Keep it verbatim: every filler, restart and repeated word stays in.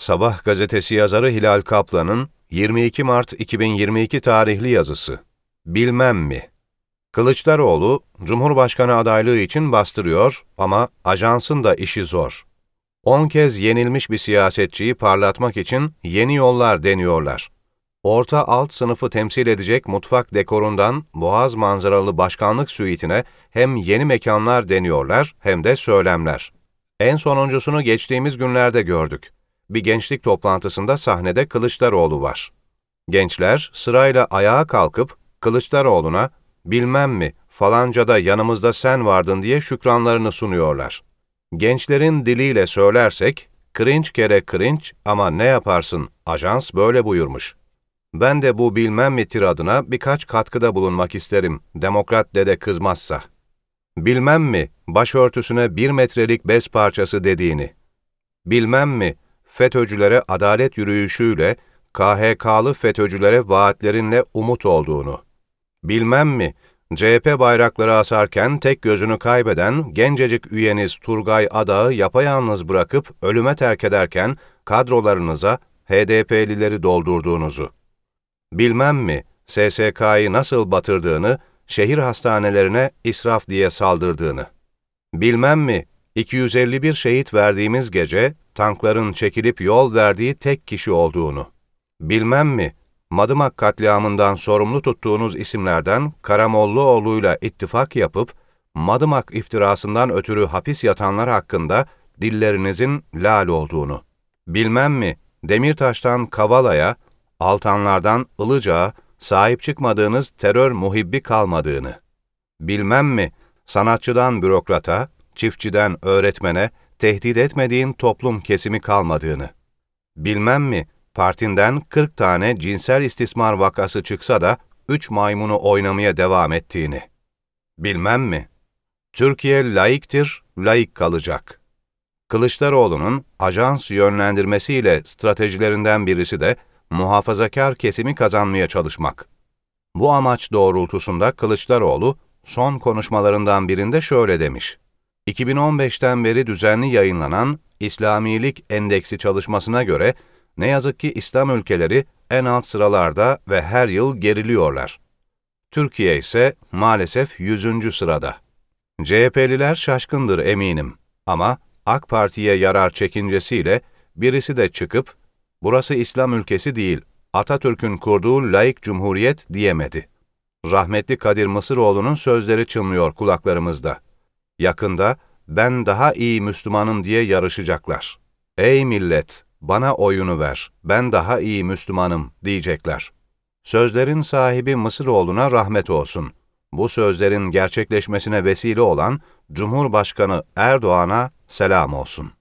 Sabah gazetesi yazarı Hilal Kaplan'ın yirmi iki Mart iki bin yirmi iki tarihli yazısı. Bilmem mi? Kılıçdaroğlu, Cumhurbaşkanı adaylığı için bastırıyor ama ajansın da işi zor. On kez yenilmiş bir siyasetçiyi parlatmak için yeni yollar deniyorlar. Orta alt sınıfı temsil edecek mutfak dekorundan Boğaz manzaralı başkanlık suitine hem yeni mekanlar deniyorlar hem de söylemler. En sonuncusunu geçtiğimiz günlerde gördük. Bir gençlik toplantısında sahnede Kılıçdaroğlu var. Gençler sırayla ayağa kalkıp Kılıçdaroğlu'na bilmem mi falanca da yanımızda sen vardın diye şükranlarını sunuyorlar. Gençlerin diliyle söylersek, cringe kere cringe ama ne yaparsın, ajans böyle buyurmuş. Ben de bu bilmem mi tiradına birkaç katkıda bulunmak isterim, Demokrat dede kızmazsa. Bilmem mi, başörtüsüne bir metrelik bez parçası dediğini. Bilmem mi, FETÖ'cülere adalet yürüyüşüyle, K H K'lı FETÖ'cülere vaatlerinle umut olduğunu. Bilmem mi, C H P bayrakları asarken tek gözünü kaybeden gencecik üyeniz Turgay Adağı yapayalnız bırakıp ölüme terk ederken kadrolarınıza H D P'lileri doldurduğunuzu. Bilmem mi, S S K'yı nasıl batırdığını, şehir hastanelerine israf diye saldırdığını. Bilmem mi, iki yüz elli bir şehit verdiğimiz gece tankların çekilip yol verdiği tek kişi olduğunu. Bilmem mi, Madımak katliamından sorumlu tuttuğunuz isimlerden Karamollaoğlu'yla ittifak yapıp, Madımak iftirasından ötürü hapis yatanlar hakkında dillerinizin lal olduğunu. Bilmem mi, Demirtaş'tan Kavala'ya, Altanlardan Ilıca'ya sahip çıkmadığınız terör muhibbi kalmadığını. Bilmem mi, sanatçıdan bürokrata, çiftçiden öğretmene tehdit etmediğin toplum kesimi kalmadığını. Bilmem mi, partinden kırk tane cinsel istismar vakası çıksa da üç maymunu oynamaya devam ettiğini. Bilmem mi, Türkiye laiktir, laik kalacak. Kılıçdaroğlu'nun ajans yönlendirmesiyle stratejilerinden birisi de muhafazakar kesimi kazanmaya çalışmak. Bu amaç doğrultusunda Kılıçdaroğlu son konuşmalarından birinde şöyle demiş. iki bin on beşten beri düzenli yayınlanan İslamilik Endeksi çalışmasına göre ne yazık ki İslam ülkeleri en alt sıralarda ve her yıl geriliyorlar. Türkiye ise maalesef yüzüncü sırada. C H P'liler şaşkındır eminim ama AK Parti'ye yarar çekincesiyle birisi de çıkıp burası İslam ülkesi değil, Atatürk'ün kurduğu laik cumhuriyet diyemedi. Rahmetli Kadir Mısıroğlu'nun sözleri çınlıyor kulaklarımızda. Yakında ben daha iyi Müslümanım diye yarışacaklar. Ey millet, bana oyunu ver, ben daha iyi Müslümanım diyecekler. Sözlerin sahibi Mısıroğlu'na rahmet olsun. Bu sözlerin gerçekleşmesine vesile olan Cumhurbaşkanı Erdoğan'a selam olsun.